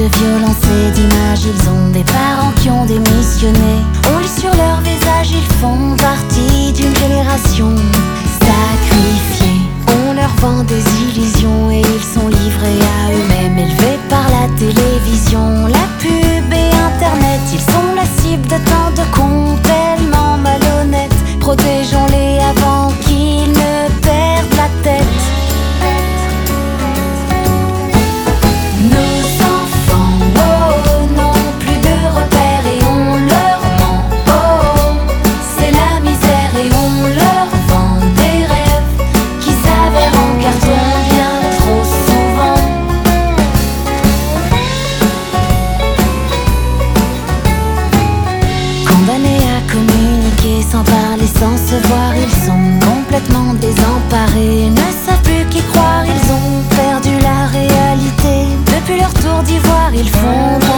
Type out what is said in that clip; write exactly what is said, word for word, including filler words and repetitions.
de violence et d'images. Ils ont des parents qui ont démissionné. On lit sur leur visage, ils font partie d'une génération sacrifiée. On leur vend des illusions et ils sont livrés à eux-mêmes, élevés par la télévision, la pub et internet. Ils sont la cible de tant de cons tellement malhonnêtes. Protégeons-les avant qu'ils ne perdent la tête. Sans parler, sans se voir, ils sont complètement désemparés. Ne savent plus qui croire, ils ont perdu la réalité. Depuis leur tour d'ivoire, ils font